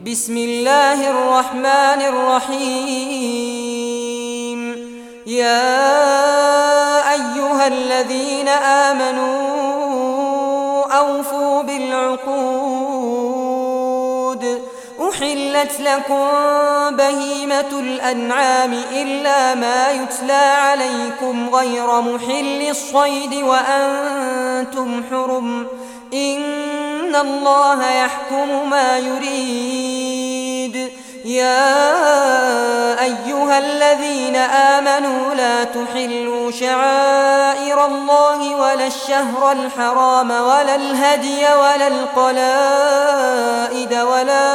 بسم الله الرحمن الرحيم. يا أيها الذين آمنوا أوفوا بالعقود. أحلت لكم بهيمة الأنعام إلا ما يتلى عليكم غير محل الصيد وأنتم حرم، إن الله يحكم ما يريد. يا أيها الذين آمنوا لا تحلوا شعائر الله ولا الشهر الحرام ولا الهدي ولا القلائد ولا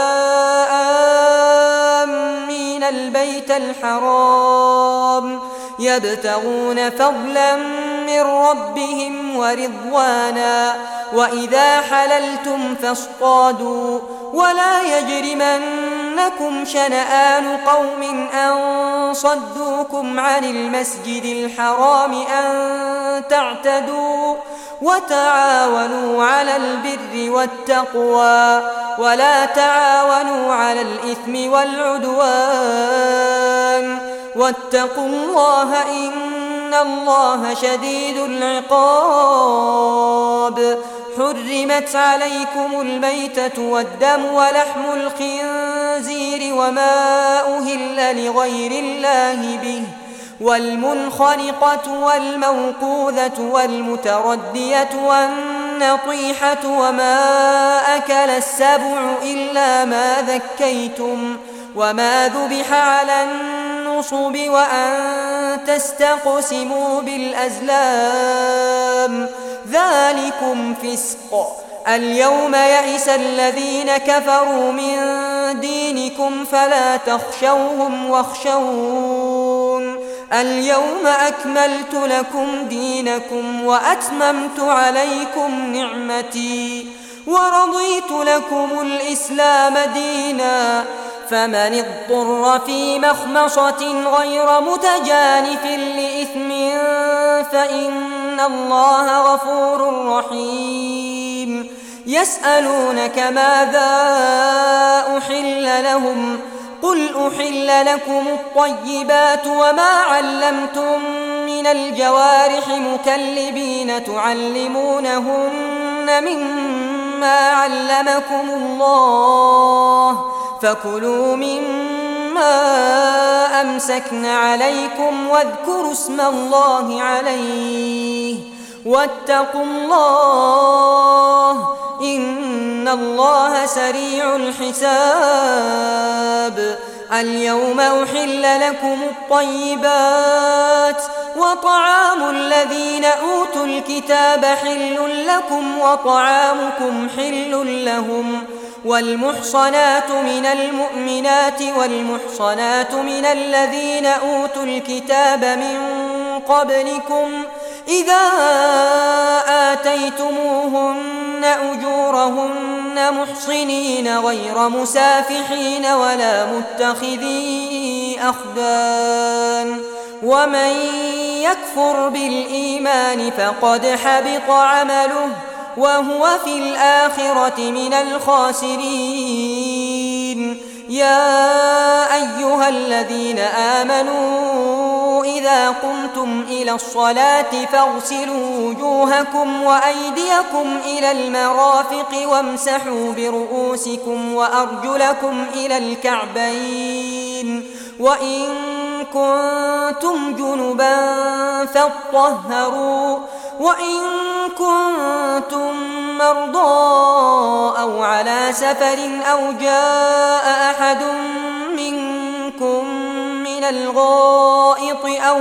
آمين البيت الحرام يبتغون فضلا من ربهم ورضوانا، وإذا حللتم فاصطادوا ولا يجرمنكم شنآن قوم أن صدوكم عن المسجد الحرام أن تعتدوا، وتعاونوا على البر والتقوى ولا تعاونوا على الإثم والعدوان، واتقوا الله إن الله شديد العقاب. حرمت عليكم الميتة والدم ولحم الخنزير وما أهل لغير الله به، والمنخنقة والموقوذة والمتردية والنطيحة وما أكل السبع إلا ما ذكيتم وما ذبح على النصب وأن تستقسموا بالأزلام، ذلكم فسق. اليوم يئس الذين كفروا من دينكم فلا تخشوهم واخشون. اليوم أكملت لكم دينكم وأتممت عليكم نعمتي ورضيت لكم الإسلام دينا، فمن اضطر في مخمصة غير متجانف لإثم فإن الله غفور رحيم. يسألونك ماذا أحل لهم، قل أحل لكم الطيبات وما علمتم من الجوارح مكلبين تعلمونهن مما علمكم الله، فكلوا مما أمسكن عليكم واذكروا اسم الله عليه، واتقوا الله إن الله سريع الحساب. اليوم أحل لكم الطيبات، وطعام الذين أوتوا الكتاب حل لكم وطعامكم حل لهم، والمحصنات من المؤمنات والمحصنات من الذين أوتوا الكتاب من قبلكم إذا آتيتموهن أجورهن محصنين غير مسافحين ولا متخذي أخدان، ومن يكفر بالإيمان فقد حبط عمله وهو في الآخرة من الخاسرين. يا أيها الذين آمنوا إذا قمتم إلى الصلاة فاغسلوا وجوهكم وأيديكم إلى المرافق وامسحوا برؤوسكم وأرجلكم إلى الكعبين، وإن كنتم جنبا فاطهروا، وإن كنتم مرضى أو على سفر أو جاء أحد منكم من الغائط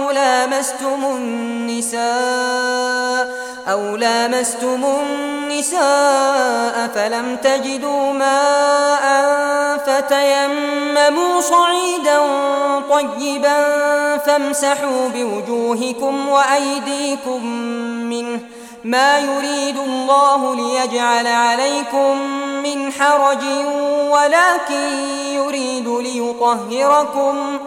أو لامستم النساء فلم تجدوا ماء فتيمموا صعيدا طيبا فامسحوا بوجوهكم وأيديكم منه، ما يريد الله ليجعل عليكم من حرج ولكن يريد ليطهركم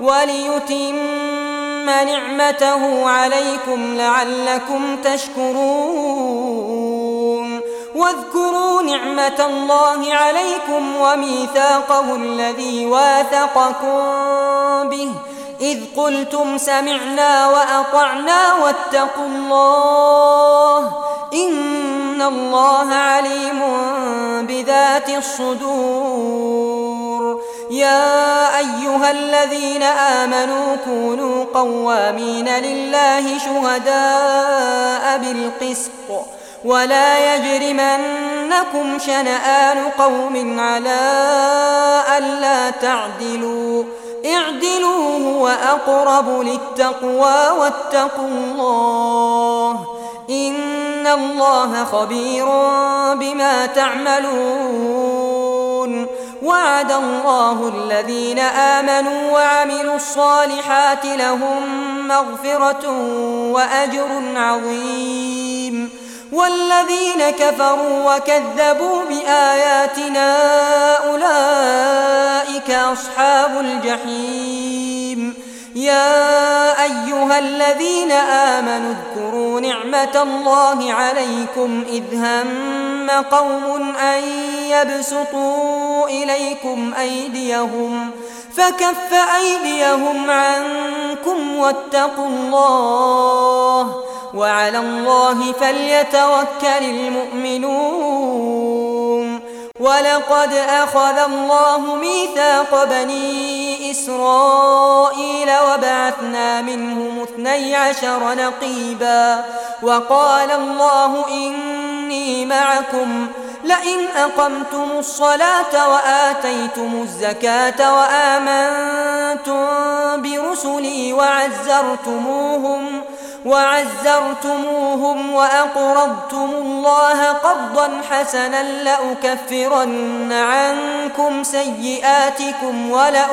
وليتم نعمته عليكم لعلكم تشكرون. واذكروا نعمة الله عليكم وميثاقه الذي واثقكم به إذ قلتم سمعنا وأطعنا واتقوا الله إن الله عليم بذات الصدور. يا أيها الذين آمنوا كونوا قوامين لله شهداء بالقسط ولا يجرمنكم شنآن قوم على ألا تعدلوا اعدلوا هو أقرب للتقوى واتقوا الله إن الله خبير بما تعملون. وعد الله الذين آمنوا وعملوا الصالحات لهم مغفرة وأجر عظيم والذين كفروا وكذبوا بآياتنا أولئك أصحاب الجحيم. يا أيها الذين آمنوا اذكروا نعمة الله عليكم إذ هم قوم أن يبسطوا إليكم أيديهم فكف أيديهم عنكم واتقوا الله وعلى الله فليتوكل المؤمنون. ولقد أخذ الله ميثاق بني إسرائيل وبعثنا منهم 12 نقيبا وقال الله إني معكم لئن أقمتم الصلاة وآتيتم الزكاة وآمنتم برسلي وعزرتموهم وأقرضتم الله قرضا حسنا لأكفرن عنكم سيئاتكم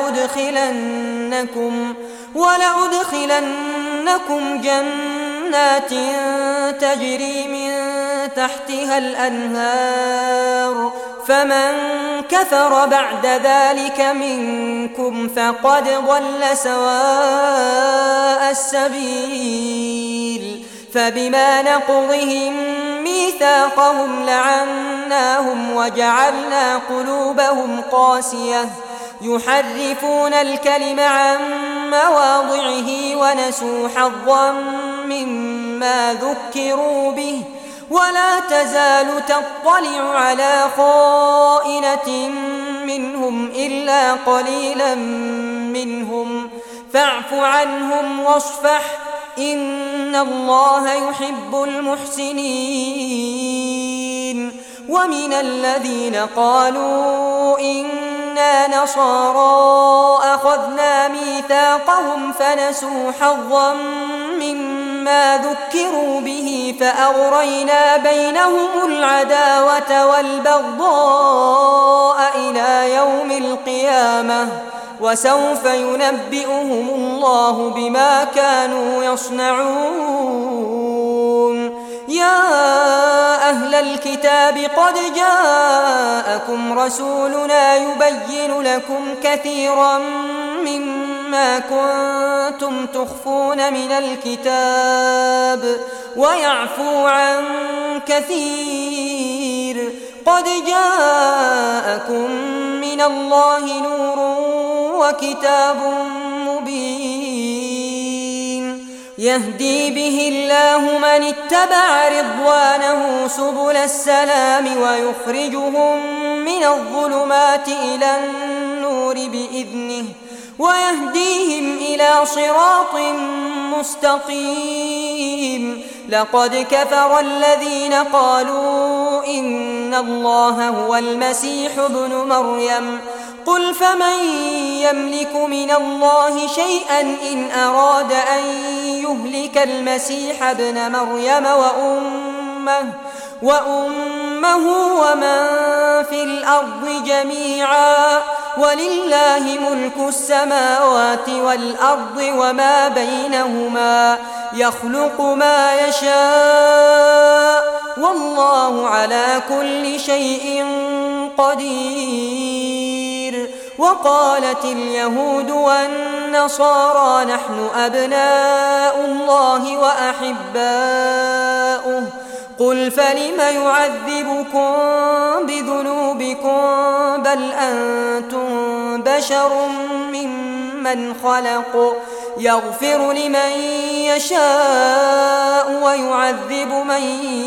ولأدخلنكم جنات تجري من تحتها الأنهار فمن كفر بعد ذلك منكم فقد ضل سواء السبيل. فبما نقضهم ميثاقهم لعناهم وجعلنا قلوبهم قاسية يحرفون الكلم عن مواضعه ونسوا حظا مما ذكروا به ولا تزال تطلع على خائنة منهم إلا قليلا منهم فاعف عنهم واصفح إن الله يحب المحسنين. ومن الذين قالوا إنا نصارى أخذنا ميثاقهم فنسوا حظا مما ذكروا به فأغرينا بينهم العداوة والبغضاء إلى يوم القيامة وسوف ينبئهم الله بما كانوا يصنعون. يا أهل الكتاب قد جاءكم رسولنا يبين لكم كثيرا مما كنتم تخفون من الكتاب ويعفو عن كثير قد جاءكم من الله نور وكتاب مبين يهدي به الله من اتبع رضوانه سبل السلام ويخرجهم من الظلمات إلى النور بإذنه ويهديهم إلى صراط مستقيم. لقد كفر الذين قالوا إن الله هو المسيح ابن مريم قل فمن يملك من الله شيئا إن أراد أن يهلك المسيح ابن مريم وأمه ومن في الأرض جميعا ولله ملك السماوات والأرض وما بينهما يخلق ما يشاء والله على كل شيء قدير. وقالت اليهود والنصارى نحن أبناء الله وأحباؤه قل فلم يعذبكم بذنوبكم بل أنتم بشر ممن خلق يغفر لمن يشاء ويعذب من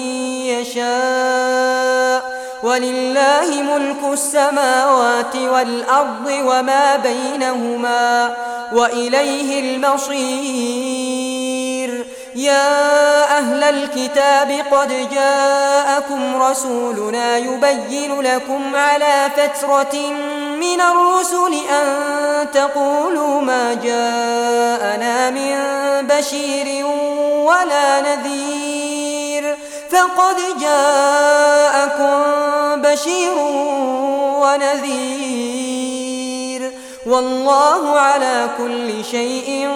يشاء ولله ملك السماوات والأرض وما بينهما وإليه المصير. يا أهل الكتاب قد جاءكم رسولنا يبين لكم على فترة من الرسل أن تقولوا ما جاءنا من بشير ولا نذير فقد جاءكم بشير ونذير والله على كل شيء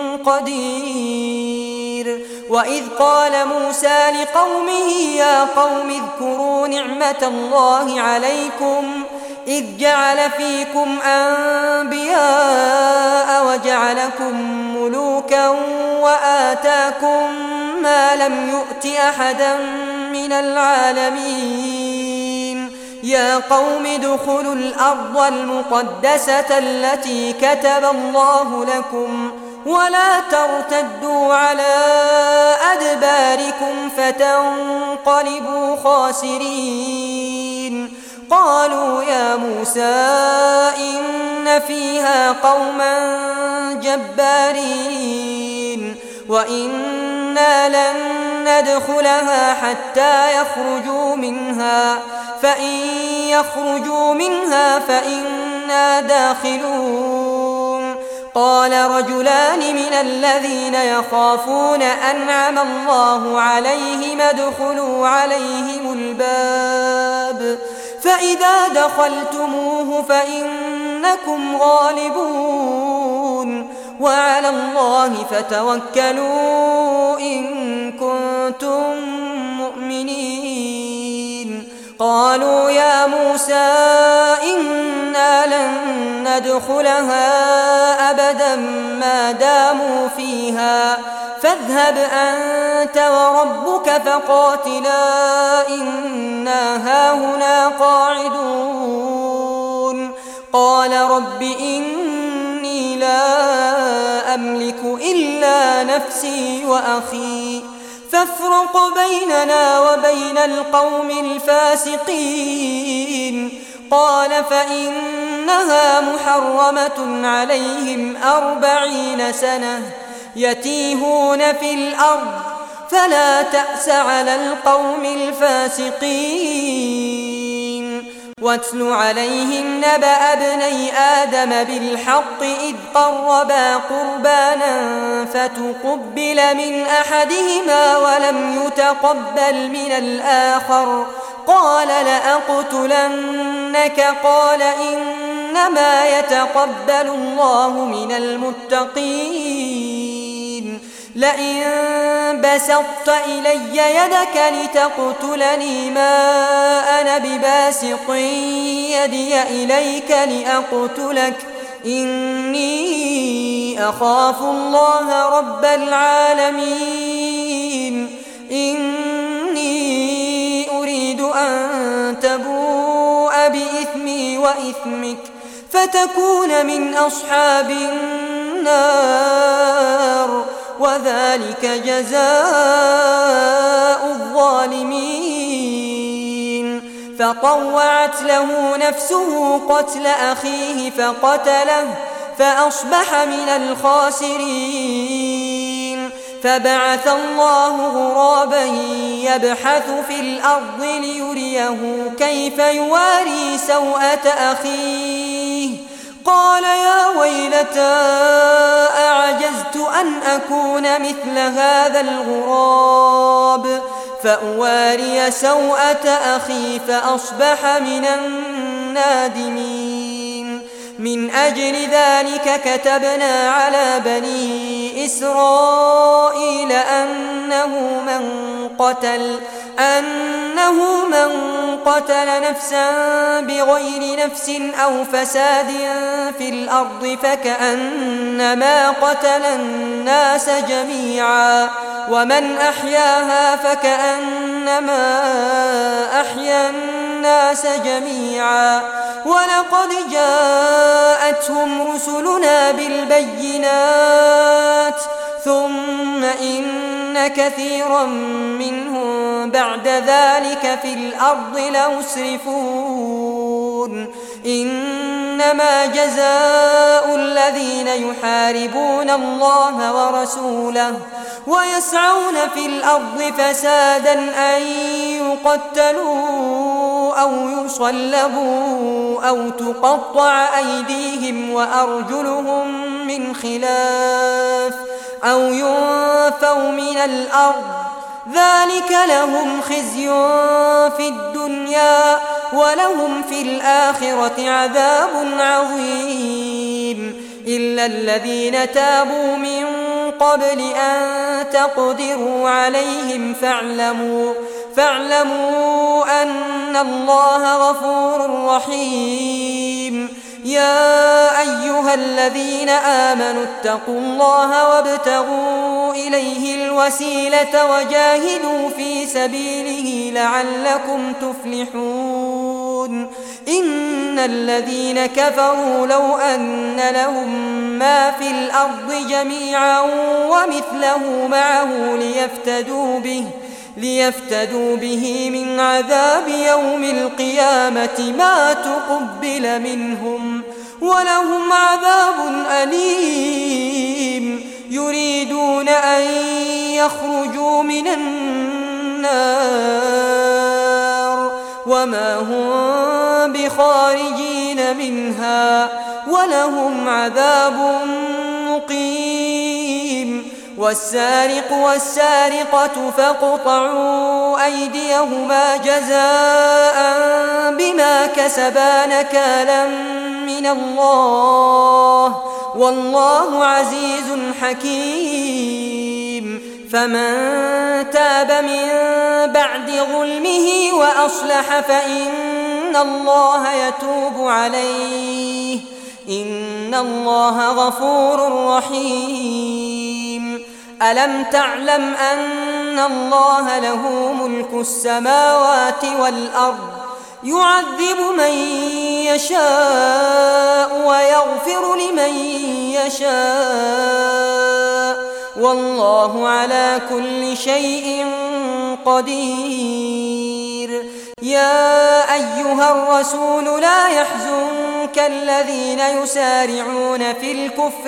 قدير. وإذ قال موسى لقومه يا قوم اذكروا نعمة الله عليكم إذ جعل فيكم أنبياء وجعلكم ملوكا وآتاكم ما لم يؤت أحدا من العالمين. يا قوم ادخلوا الأرض المقدسة التي كتب الله لكم ولا ترتدوا على أدباركم فتنقلبوا خاسرين. قالوا يا موسى إن فيها قوما جبارين وإنا لن ندخلها حتى يخرجوا منها فإن يخرجوا منها فإنا داخلون. قال رجلان من الذين يخافون أنعم الله عليهم ادخلوا عليهم الباب فإذا دخلتموه فإنكم غالبون وعلى الله فتوكلوا إن كنتم مؤمنين. قالوا يا موسى إنا لن ندخلها أبدا ما داموا فيها فاذهب أنت وربك فقاتلا إنا هاهنا قاعدون. قال رب إني لا أملك إلا نفسي وأخي فافرق بيننا وبين القوم الفاسقين. قال فإنها محرمة عليهم 40 سنة يتيهون في الأرض فلا تأس على القوم الفاسقين. واتل عليهم نبأ ابني آدم بالحق إذ قربا قربانا فتقبل من أحدهما ولم يتقبل من الآخر قال لأقتلنك قال إنما يتقبل الله من المتقين. لئن بسطت إلي يدك لتقتلني ما أنا بباسط يدي إليك لأقتلك إني أخاف الله رب العالمين. إني أريد أن تبوء بإثمي وإثمك فتكون من أصحاب النار وذلك جزاء الظالمين. فطوعت له نفسه قتل أخيه فقتله فأصبح من الخاسرين. فبعث الله غرابا يبحث في الأرض ليريه كيف يواري سوءة أخيه قال يا ويلتى أعجزت أن أكون مثل هذا الغراب فأواري سوءة أخي فأصبح من النادمين. من أجل ذلك كتبنا على بني إسرائيل أنه من أنه من قتل نفسا بغير نفس أو فساد في الأرض فكأنما قتل الناس جميعا ومن أحياها فكأنما أحيا الناس جميعا ولقد جاءتهم رسلنا بالبينات ثم إن كثيرا منهم بعد ذلك في الأرض لمسرفون إنما جزاء الذين يحاربون الله ورسوله ويسعون في الأرض فسادا أن يقتلوا أو يصلبوا أو تقطع أيديهم وأرجلهم من خلاف أو ينفوا من الأرض ذلك لهم خزي في الدنيا ولهم في الآخرة عذاب عظيم إلا الذين تابوا من قبل أن تقدروا عليهم فاعلموا أن الله غفور رحيم يا أيها الذين آمنوا اتقوا الله وابتغوا إليه الوسيلة وجاهدوا في سبيله لعلكم تفلحون إن الذين كفروا لو أن لهم ما في الأرض جميعا ومثله معه ليفتدوا به من عذاب يوم القيامة ما تقبل منهم ولهم عذاب أليم يريدون أن يخرجوا من النار وما هم بخارجين منها ولهم عذاب مقيم والسارق والسارقة فاقطعوا أيديهما جزاء بما كسبا نكالا من الله والله عزيز حكيم فمن تاب من بعد ظلمه وأصلح فإن الله يتوب عليه إن الله غفور رحيم ألم تعلم أن الله له ملك السماوات والأرض يعذب من يشاء ويغفر لمن يشاء والله على كل شيء قدير يا أيها الرسول لا يحزنك الذين يسارعون في الكفر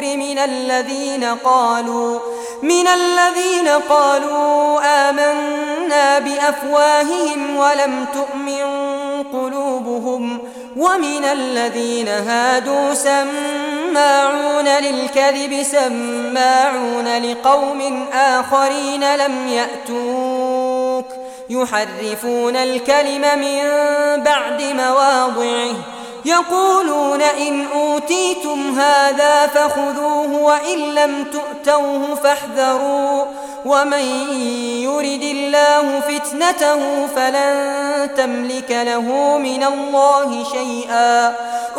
من الذين قالوا آمنا بأفواههم ولم تؤمن قلوبهم ومن الذين هادوا سماعون للكذب سماعون لقوم آخرين لم يأتوك يحرفون الكلم من بعد مواضعه يقولون إن أوتيتم هذا فخذوه وإن لم تؤتوه فاحذروا ومن يرد الله فتنته فلن تملك له من الله شيئا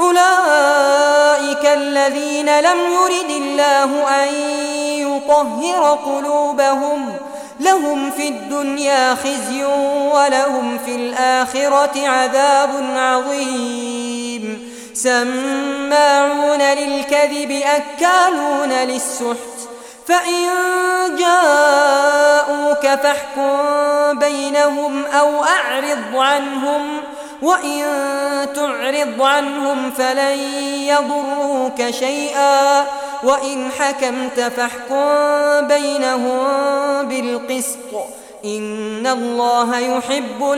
أولئك الذين لم يرد الله أن يطهر قلوبهم لهم في الدنيا خزي ولهم في الآخرة عذاب عظيم سماعون للكذب أكالون للسحت فإن جاءوك فاحكم بينهم أو أعرض عنهم وإن تعرض عنهم فلن يضروك شيئا وإن حكمت فاحكم بينهم بالقسط إن الله يحب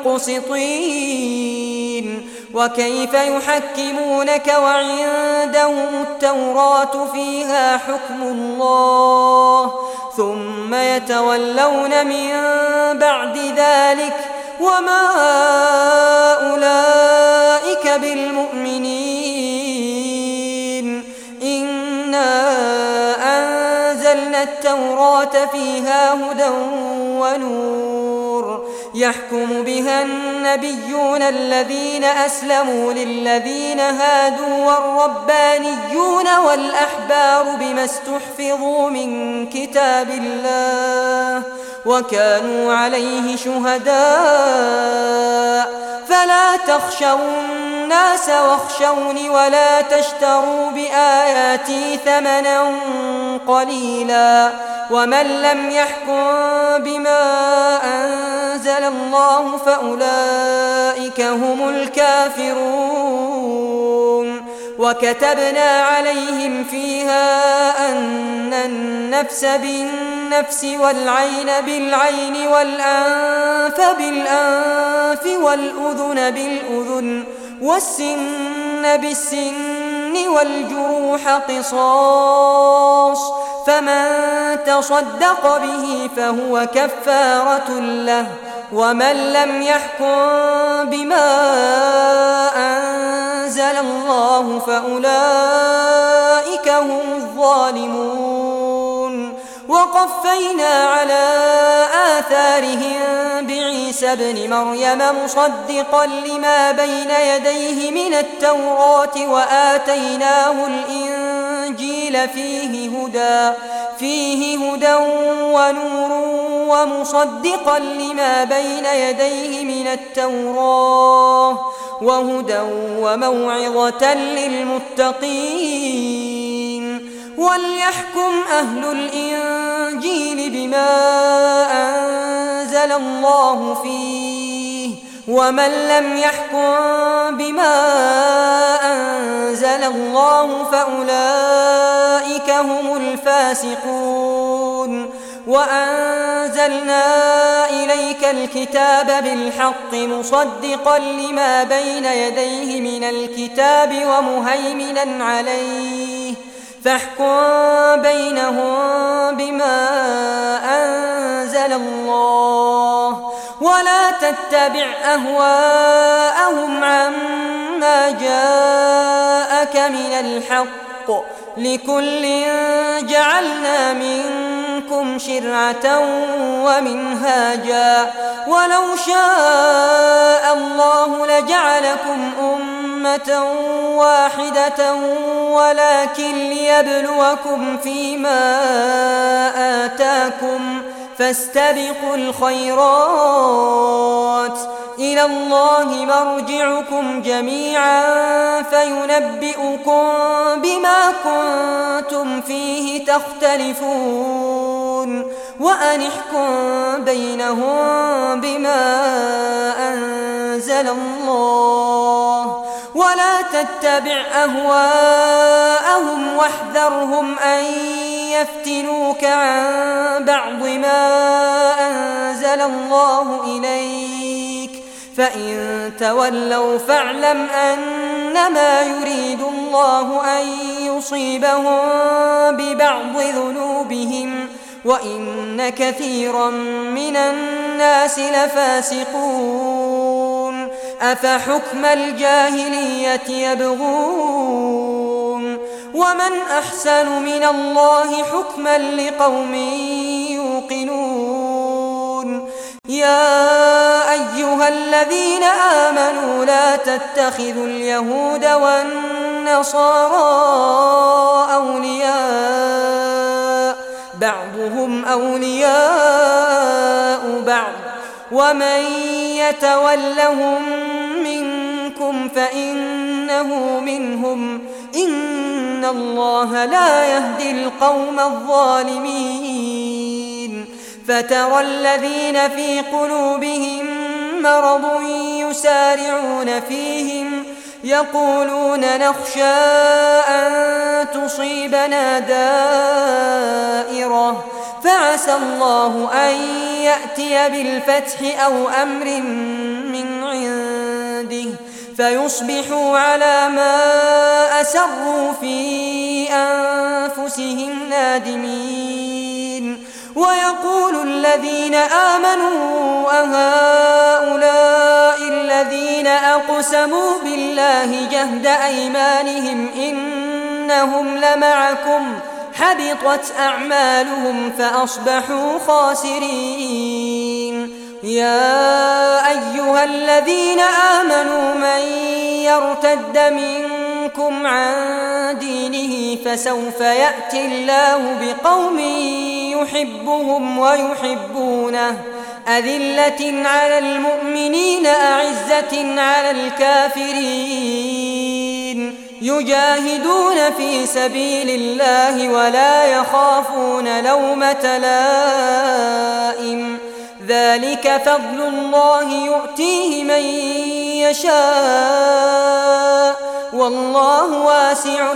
المقسطين وكيف يحكمونك وعندهم التوراة فيها حكم الله ثم يتولون من بعد ذلك وما أولئك بالمؤمنين إنا أنزلنا التوراة فيها هدى ونور يحكم بها النبيون الذين أسلموا للذين هادوا والربانيون والأحبار بما استحفظوا من كتاب الله وكانوا عليه شهداء فلا تخشوا الناس واخشوني ولا تشتروا بآياتي ثمنا قليلا ومن لم يحكم بما أنزل الله فأولئك هم الكافرون وكتبنا عليهم فيها أن النفس بالنفس والعين بالعين والأنف بالأنف والأذن بالأذن والسن بالسن والجروح قصاص فمن تصدق به فهو كفارة له ومن لم يحكم بما أنزل الله فأولئك هم الظالمون وقفينا على آثارهم بعيسى ابن مريم مصدقا لما بين يديه من التوراة وآتيناه الإنجيل فيه هدى ونور ومصدقا لما بين يديه من التوراة وهدى وموعظة للمتقين وليحكم أهل الإنجيل بما أنزل الله فيه ومن لم يحكم بما أنزل الله فأولئك هم الفاسقون وأنزلنا إليك الكتاب بالحق مصدقا لما بين يديه من الكتاب ومهيمنا عليه فاحكم بينهم بما أنزل الله ولا تتبع أهواءهم عما جاءك من الحق لكل جعلنا منكم شرعة ومنهاجا ولو شاء الله لجعلكم أمة واحدة ولكن ليبلوكم فيما آتاكم فاستبقوا الخيرات إلى الله مرجعكم جميعا فينبئكم بما كنتم فيه تختلفون وأن احكم بينهم بما أنزل الله ولا تتبع أهواءهم واحذرهم أن يفتنوك عن بعض ما أنزل الله إليك فإن تولوا فاعلم أنما يريد الله أن يصيبهم ببعض ذنوبهم وإن كثيرا من الناس لفاسقون أفحكم الجاهلية يبغون ومن أحسن من الله حكما لقوم يوقنون يا أيها الذين آمنوا لا تتخذوا اليهود والنصارى أولياء بعضهم أولياء بعض ومن يتولهم منكم فإنه منهم إن الله لا يهدي القوم الظالمين فترى الذين في قلوبهم مرض يسارعون فيهم يقولون نخشى أن تصيبنا دائرة فعسى الله أن يأتي بالفتح أو أمر من عنده فيصبحوا على ما أسروا في أنفسهم نادمين ويقول الذين آمنوا أهؤلاء الذين أقسموا بالله جهد أيمانهم إنهم لمعكم حبطت أعمالهم فأصبحوا خاسرين يا أيها الذين آمنوا من يرتد منكم عن دينه فسوف يأتي الله بقوم يحبهم ويحبونه أذلة على المؤمنين أعزة على الكافرين يجاهدون في سبيل الله ولا يخافون لومة لائم ذلك فضل الله يؤتيه من يشاء والله واسع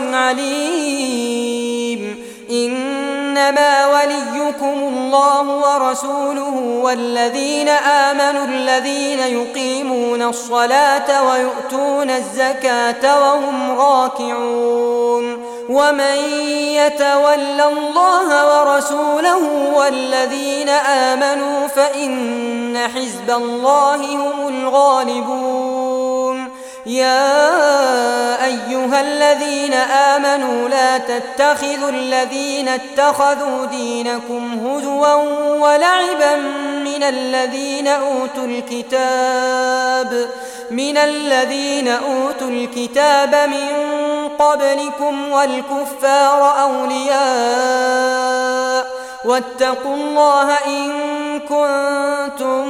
عليم إنما وليكم الله ورسوله والذين آمنوا الذين يقيمون الصلاة ويؤتون الزكاة وهم راكعون ومن يتول الله ورسوله والذين آمنوا فإن حزب الله هم الغالبون يا أيها الذين آمنوا لا تتخذوا الذين اتخذوا دينكم هزوا ولعبا من الذين أوتوا الكتاب من قبلكم والكفار أولياء واتقوا الله إن كنتم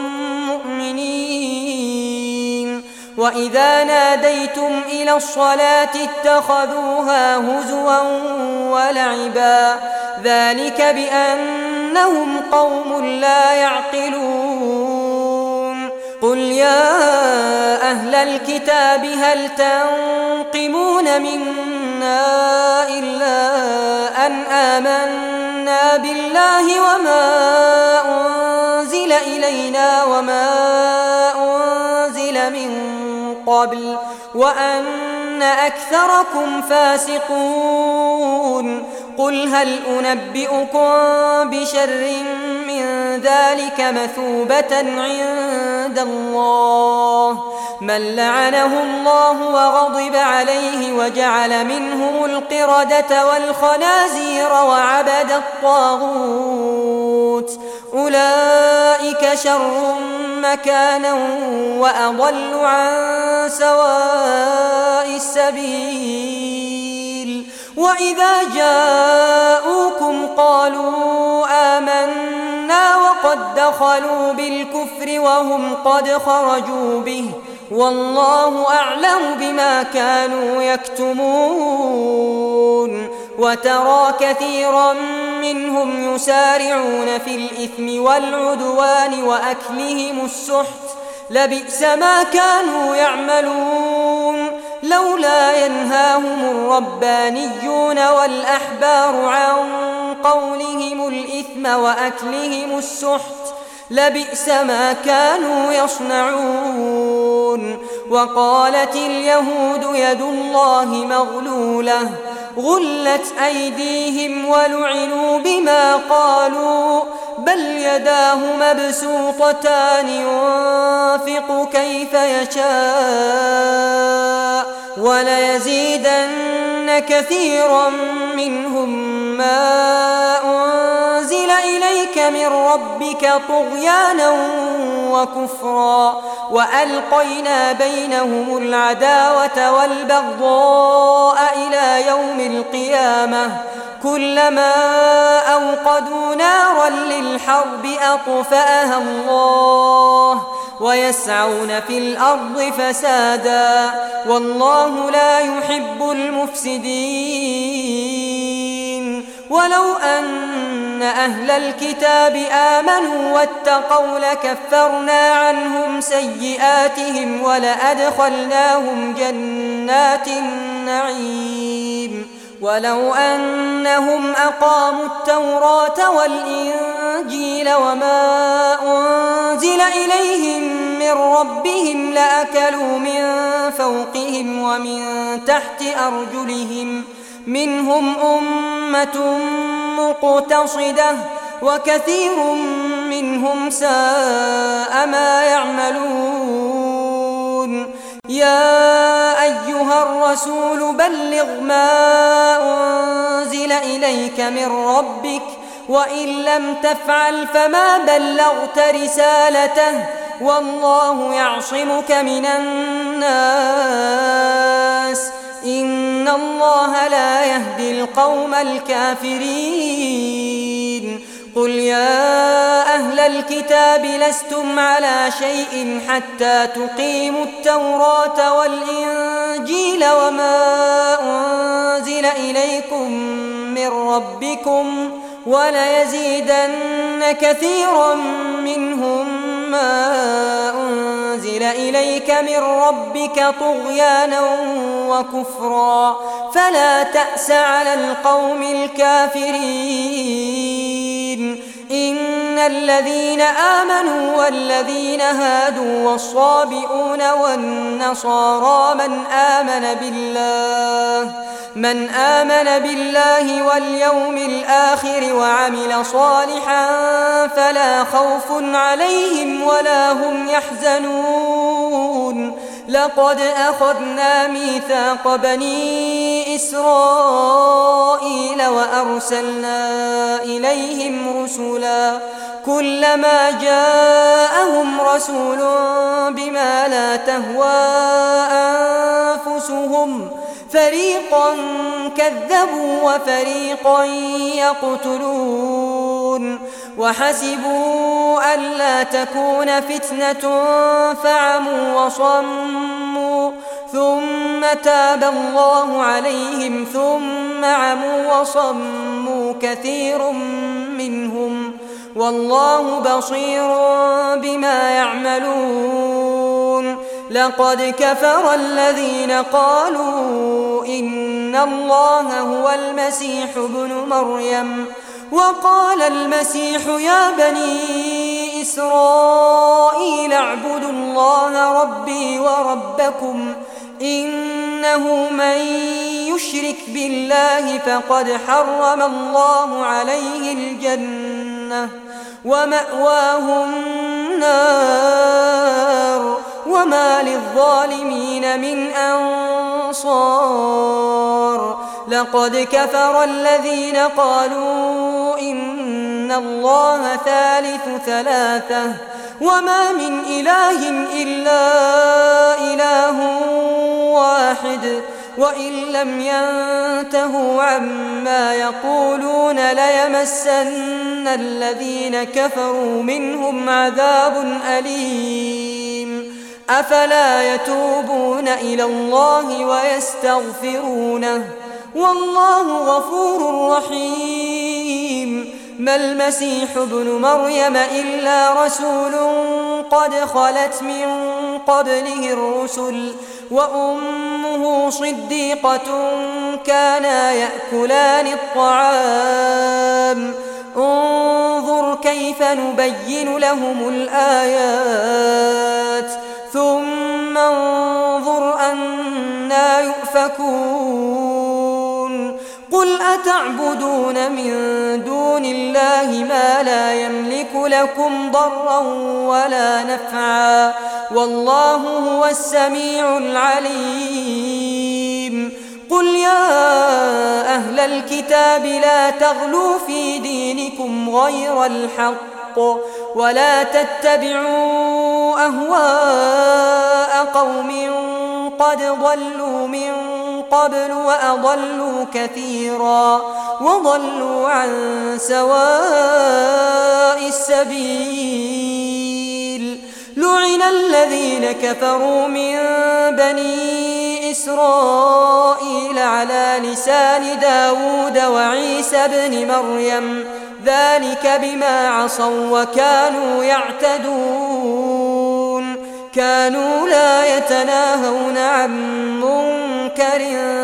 مؤمنين وإذا ناديتم إلى الصلاة اتخذوها هزوا ولعبا ذلك بأنهم قوم لا يعقلون قل يا أهل الكتاب هل تنقمون منا إلا أن آمنا بالله وما أنزل إلينا وما أنزل من قبل وأن أكثركم فاسقون قل هل أنبئكم بشر من ذلك مثوبة عند الله من لعنه الله وغضب عليه وجعل منهم القردة والخنازير وعبد الطاغوت أولئك شر مكانا وأضل عن سواء السبيل وإذا جاءوكم قالوا آمنا وقد دخلوا بالكفر وهم قد خرجوا به والله أعلم بما كانوا يكتمون وترى كثيرا منهم يسارعون في الإثم والعدوان وأكلهم السحت لبئس ما كانوا يعملون لولا ينهاهم الربانيون والأحبار عن قولهم الإثم وأكلهم السحت لبئس ما كانوا يصنعون وقالت اليهود يد الله مغلولة غلت أيديهم ولعنوا بما قالوا بل يداه مبسوطتان ينفق كيف يشاء وليزيدن كثيرا منهم ما أنزل إليك من ربك طغيانا وكفرا وألقينا بينهم العداوة والبغضاء إلى يوم القيامة كلما أوقدوا نارا للحرب أطفأها الله ويسعون في الأرض فسادا والله لا يحب المفسدين ولو أن أهل الكتاب آمنوا واتقوا لكفرنا عنهم سيئاتهم ولأدخلناهم جنات النعيم ولو أنهم أقاموا التوراة والإنجيل وما أنزل إليهم من ربهم لأكلوا من فوقهم ومن تحت أرجلهم منهم أمة مقتصدة وكثير منهم ساء ما يعملون يا أيها الرسول بلغ ما أنزل إليك من ربك وإن لم تفعل فما بلغت رسالته والله يعصمك من الناس إن الله لا يهدي القوم الكافرين قل يا أهل الكتاب لستم على شيء حتى تقيموا التوراة والإنجيل وما أنزل إليكم من ربكم وليزيدن كثيرا منهم ما أنزل إليك من ربك طغيانا وكفرا فلا تأس على القوم الكافرين إن الذين آمنوا والذين هادوا والصابئون والنصارى من آمن بالله واليوم الآخر وعمل صالحا فلا خوف عليهم ولا هم يحزنون لقد أخذنا ميثاق بني إسرائيل وأرسلنا إليهم رسلا كلما جاءهم رسول بما لا تهوى أنفسهم فريقا كذبوا وفريقا يقتلون وحسبوا ألا تكون فتنة فعموا وصموا ثم تاب الله عليهم ثم عموا وصموا كثير منهم والله بصير بما يعملون لقد كفر الذين قالوا إن الله هو المسيح ابن مريم وقال المسيح يا بني إسرائيل اعبدوا الله ربي وربكم إنه من يشرك بالله فقد حرم الله عليه الجنة ومأواه النار وما للظالمين من أنصار لقد كفر الذين قالوا إن الله ثالث ثلاثة وما من إله إلا إله واحد وإن لم ينتهوا عما يقولون ليمسن الذين كفروا منهم عذاب أليم أفلا يتوبون إلى الله ويستغفرونه والله غفور رحيم ما المسيح ابن مريم إلا رسول قد خلت من قبله الرسل وأمه صديقة كانا يأكلان الطعام انظر كيف نبين لهم الآيات ثم انظر أنا يؤفكون قل أتعبدون من دون الله ما لا يملك لكم ضرا ولا نفعا والله هو السميع العليم قل يا أهل الكتاب لا تغلوا في دينكم غير الحق ولا تتبعوا أهواء قوم قد ضلوا من قبل وأضلوا كثيرا وضلوا عن سواء السبيل لعن الذين كفروا من بني إسرائيل على لسان داود وعيسى بن مريم ذلك بما عصوا وكانوا يعتدون كانوا لا يتناهون عن منكر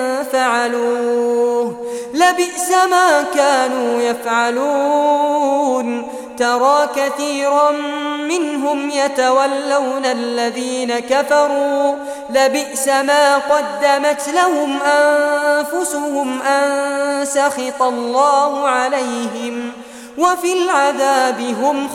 فعلوه لبئس ما كانوا يفعلون ترى كثيرا منهم يتولون الذين كفروا لبئس ما قدمت لهم أنفسهم أن سخط الله عليهم وفي العذاب هم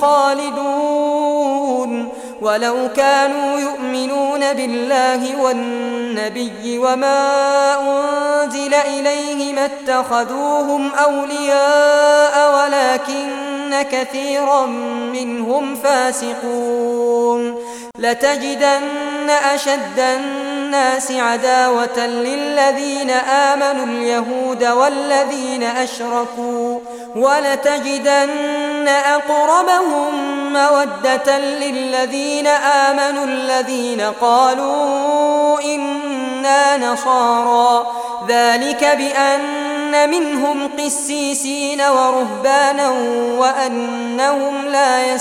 خالدون ولو كانوا يؤمنون بالله والنبي النبي وما أنزل إليه ما اتخذوهم أولياء ولكن كثيرا منهم فاسقون لتجدن أشد الناس عداوة للذين آمنوا اليهود والذين أشركوا ولتجدن أقربهم مودة للذين آمنوا الذين قالوا إنا نصارى ذلك بأن منهم قسيسين ورهبانا وأنهم لا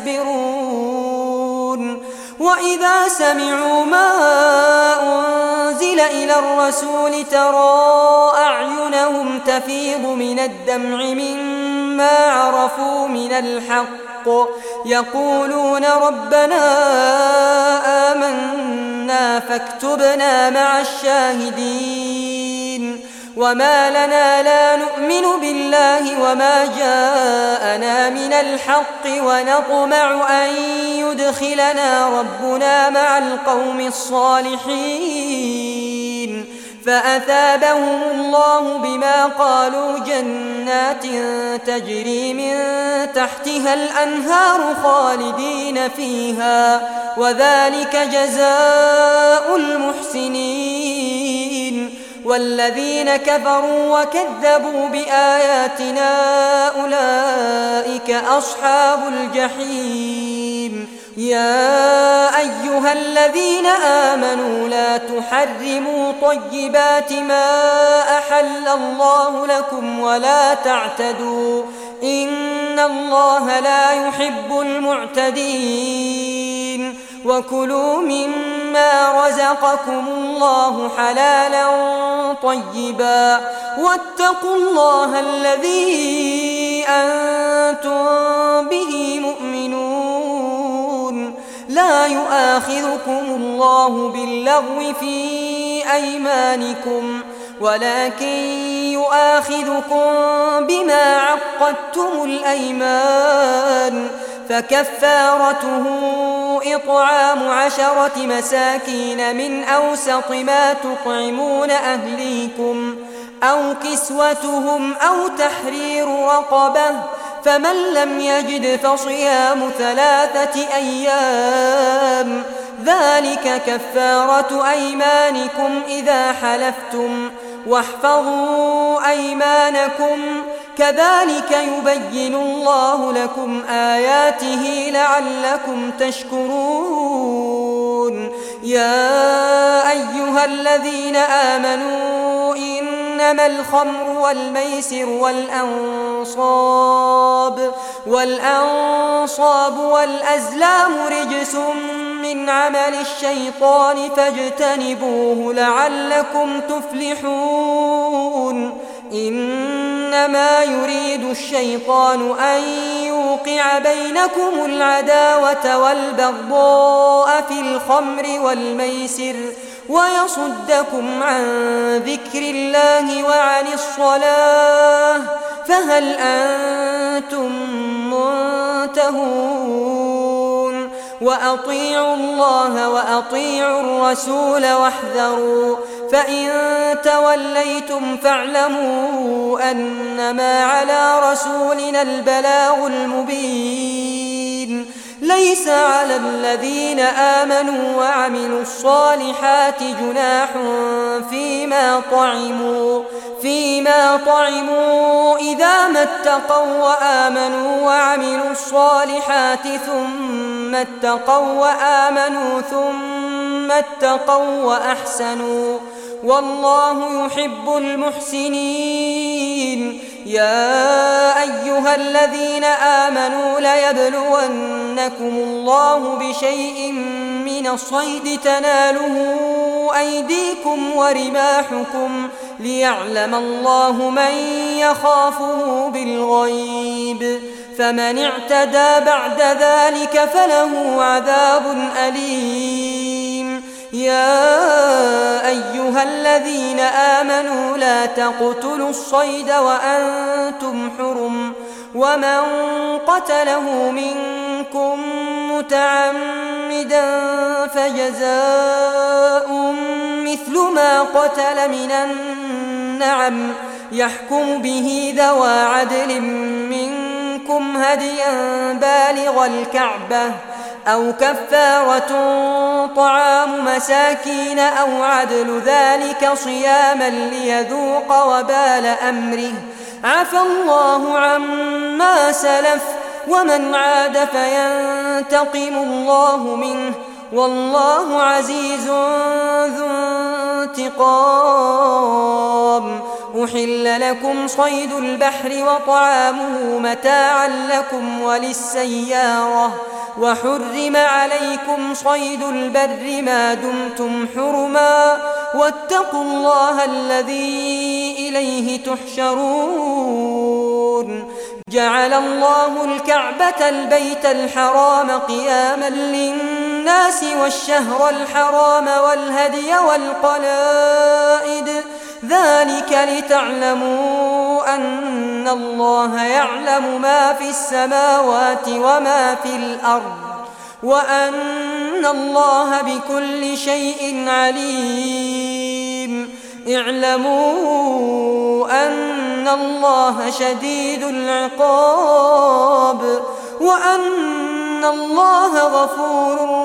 يستكبرون وإذا سمعوا ما أنزل إلى الرسول ترى أعينهم تفيض من الدمع مما عرفوا من الحق يقولون ربنا آمنا فاكتبنا مع الشاهدين وما لنا لا نؤمن بالله وما جاءنا من الحق ونطمع أن يدخلنا ربنا مع القوم الصالحين فأثابهم الله بما قالوا جنات تجري من تحتها الأنهار خالدين فيها وذلك جزاء المحسنين والذين كفروا وكذبوا بآياتنا أولئك أصحاب الجحيم يا أيها الذين آمنوا لا تحرموا طيبات ما أحل الله لكم ولا تعتدوا إن الله لا يحب المعتدين وكلوا مما رزقكم الله حلالا طيبا واتقوا الله الذي أنتم به مؤمنون لا يؤاخذكم الله باللغو في أيمانكم ولكن يؤاخذكم بما عقدتم الأيمان فكفارته إطعام 10 مساكين من أوسط ما تطعمون أهليكم أو كسوتهم أو تحرير رقبة فمن لم يجد فصيام 3 أيام ذلك كفارة أيمانكم إذا حلفتم واحفظوا أيمانكم كذلك يبين الله لكم آياته لعلكم تشكرون يا أيها الذين آمنوا إنما الخمر والميسر والأنصاب والأزلام رجس من عمل الشيطان فاجتنبوه لعلكم تفلحون إنما يريد الشيطان أن يوقع بينكم العداوة والبغضاء في الخمر والميسر ويصدكم عن ذكر الله وعن الصلاة فهل أنتم منتهون وأطيعوا الله وأطيعوا الرسول واحذروا فإن توليتم فاعلموا أنما على رسولنا البلاغ المبين ليس على الذين آمنوا وعملوا الصالحات جناح فيما طعموا إذا ما اتقوا وآمنوا وعملوا الصالحات ثم اتقوا وأحسنوا والله يحب المحسنين يا أيها الذين آمنوا ليبلونكم الله بشيء من الصيد تناله أيديكم ورماحكم ليعلم الله من يخافه بالغيب فمن اعتدى بعد ذلك فله عذاب أليم يا أيها الذين آمنوا لا تقتلوا الصيد وأنتم حرم ومن قتله منكم متعمدا فجزاء مثل ما قتل من النعم يحكم به ذوى عدل منكم هديا بالغ الكعبة أو كفارة طعام مساكين أو عدل ذلك صياما ليذوق وبال أمره عفى الله عما سلف ومن عاد فينتقم الله منه والله عزيز ذو انتقام. أحل لكم صيد البحر وطعامه متاعا لكم وللسيارة وحرم عليكم صيد البر ما دمتم حرما واتقوا الله الذي إليه تحشرون. جعل الله الكعبة البيت الحرام قياما للناس والشهر الحرام والهدي والقلائد ذلك لتعلموا أن الله يعلم ما في السماوات وما في الأرض وأن الله بكل شيء عليم. اعلموا أن الله شديد العقاب وأن الله غفور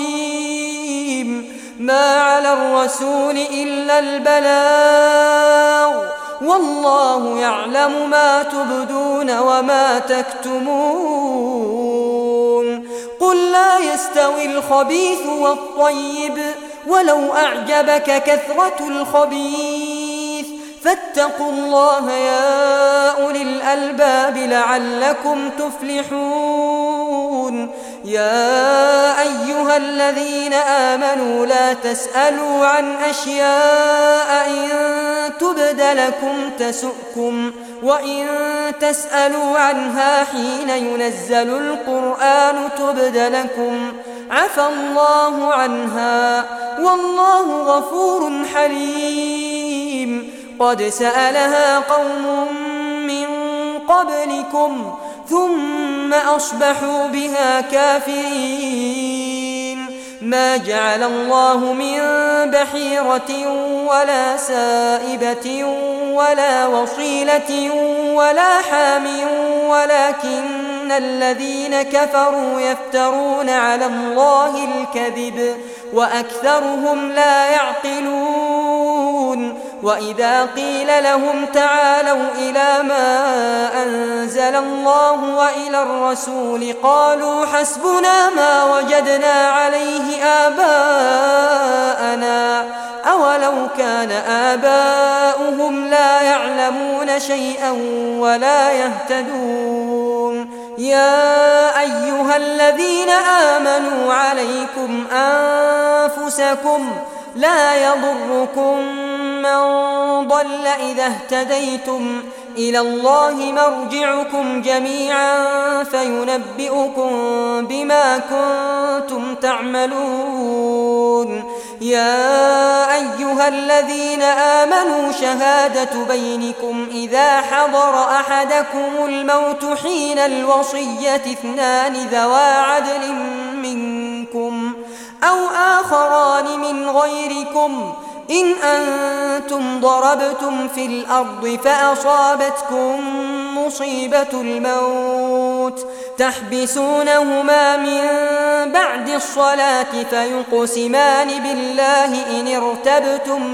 رحيم. ما على الرسول إلا البلاغ والله يعلم ما تبدون وما تكتمون. قل لا يستوي الخبيث والطيب ولو أعجبك كثرة الخبيث فاتقوا الله يا أولي الألباب لعلكم تفلحون. يا أيها الذين آمنوا لا تسألوا عن أشياء إن تبد لكم تسؤكم وإن تسألوا عنها حين ينزل القرآن تبد لكم عفى الله عنها والله غفور حليم. قد سألها قوم من قبلكم ثم أصبحوا بها كافرين. ما جعل الله من بحيرة ولا سائبة ولا وصيلة ولا حام ولكن الذين كفروا يفترون على الله الكذب وأكثرهم لا يعقلون. وإذا قيل لهم تعالوا إلى ما أنزل الله وإلى الرسول قالوا حسبنا ما وجدنا عليه آباءنا أولو كان آباؤهم لا يعلمون شيئا ولا يهتدون. يا أيها الذين آمنوا عليكم أنفسكم لا يضركم من ضل إذا اهتديتم إلى الله مرجعكم جميعا فينبئكم بما كنتم تعملون. يا أيها الذين آمنوا شهادة بينكم إذا حضر أحدكم الموت حين الوصية اثنان ذوى عدل منكم أو آخران من غيركم إن أنتم ضربتم في الأرض فأصابتكم مصيبة الموت تحبسونهما من بعد الصلاة فيقسمان بالله إن ارتبتم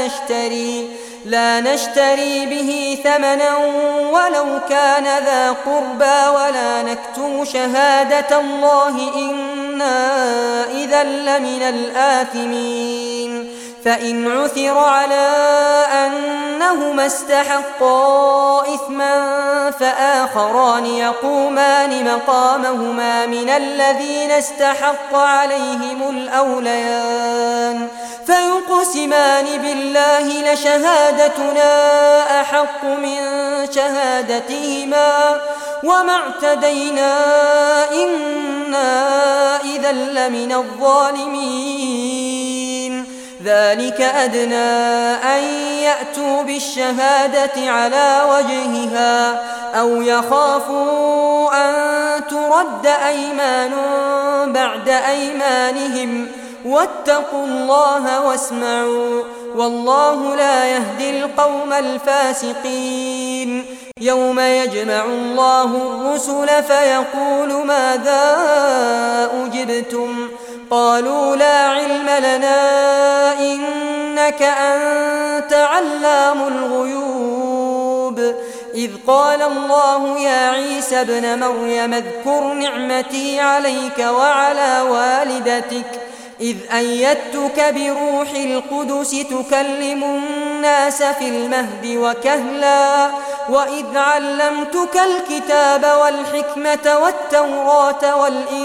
لا نشتري به ثمنا ولو كان ذا قربى ولا نكتم شهادة الله إنا إذا لمن الآثمين. فإن عثر على أنهما استحقا إثما فآخران يقومان مقامهما من الذين استحق عليهم الأوليان فيقسمان بالله لشهادتنا أحق من شهادتهما وما اعتدينا إنا إذا لمن الظالمين. ذلك أدنى أن يأتوا بالشهادة على وجهها أو يخافوا أن ترد أيمان بعد أيمانهم واتقوا الله واسمعوا والله لا يهدي القوم الفاسقين يوم يجمع الله الرسل فيقول ماذا أجبتم قالوا لا علم لنا إنك أنت علام الغيوب إذ قال الله يا عيسى ابن مريم اذكر نعمتي عليك وعلى والدتك إذ أيدتك بروح القدس تكلم الناس في المهد وكهلا وإذ علمتك الكتاب والحكمة والتوراة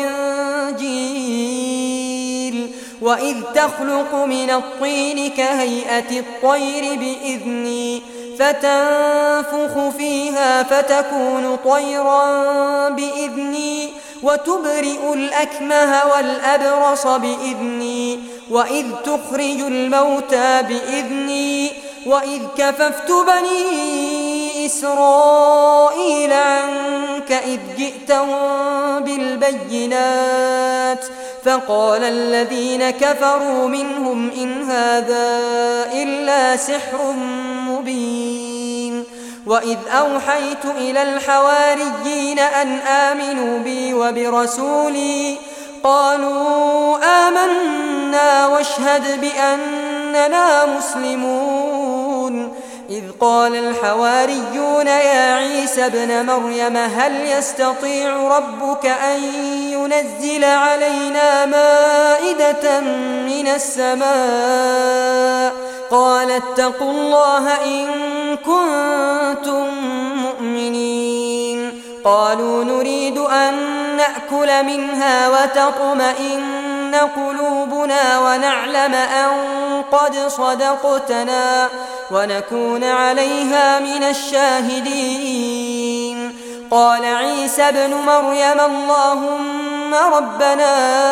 والإنجيل وإذ تخلق من الطين كهيئة الطير بإذني فتنفخ فيها فتكون طيرا بإذني وتبرئ الأكمه والأبرص بإذني وإذ تخرج الموتى بإذني وإذ كففت بني إسرائيل عنك إذ جئتهم بالبينات فقال الذين كفروا منهم إن هذا إلا سحر مبين وإذ أوحيت إلى الحواريين أن آمنوا بي وبرسولي قالوا آمنا واشهد بأننا مسلمون إذ قال الحواريون يا عيسى ابن مريم هل يستطيع ربك أن ينزل علينا مائدة من السماء قال اتقوا الله إن كنتم مؤمنين قالوا نريد أن نأكل منها وتطمئن قلوبنا ونعلم أن قد صدقتنا ونكون عليها من الشاهدين قال عيسى ابن مريم اللهم ربنا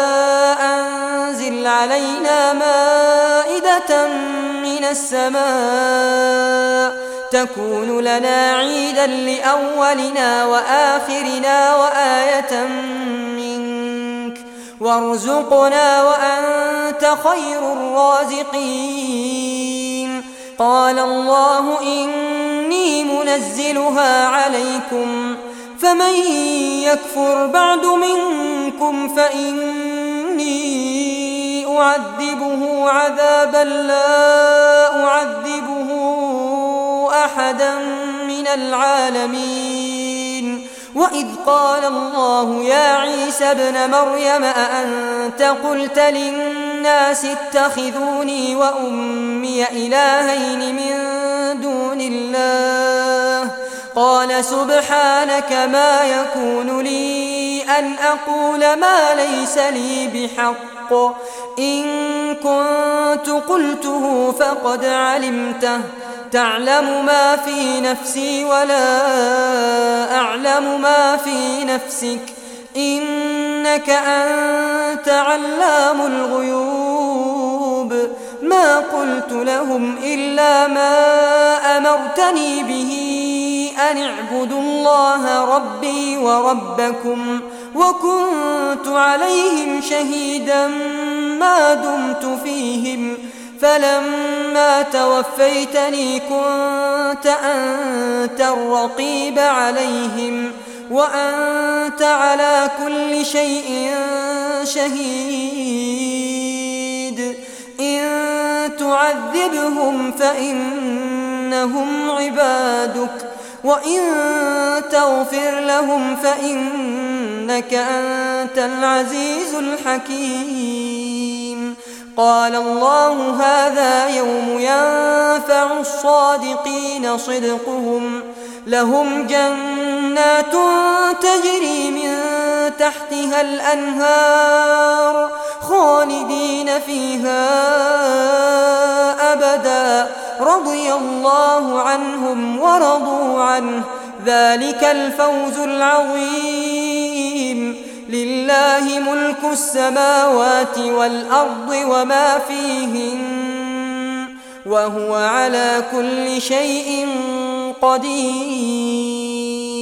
أنزل علينا مائدة من السماء تكون لنا عيدا لأولنا وآخرنا وآية منك وارزقنا وأنت خير الرازقين قال الله إني منزلها عليكم فمن يكفر بعد منكم فإني أعذبه عذابا لا أعذبه أحدا من العالمين وإذ قال الله يا عيسى ابن مريم أأنت قلت للناس اتخذوني وأمي إلهين من دون الله قال سبحانك ما يكون لي أن أقول ما ليس لي بحق إن كنت قلته فقد علمته تعلم ما في نفسي ولا أعلم ما في نفسك إنك أنت علام الغيوب ما قلت لهم إلا ما أمرتني به أن اعبدوا الله ربي وربكم وكنت عليهم شهيدا ما دمت فيهم فلما توفيتني كنت أنت الرقيب عليهم وأنت على كل شيء شهيد إن تعذبهم فإنهم عبادك وإن تغفر لهم فإنك أنت العزيز الحكيم قال الله هذا يوم ينفع الصادقين صدقهم لهم جنات تجري من تحتها الأنهار خالدين فيها أبدا رضي الله عنهم ورضوا عنه ذلك الفوز العظيم لله ملك السماوات والأرض وما فيهن وهو على كل شيء قدير.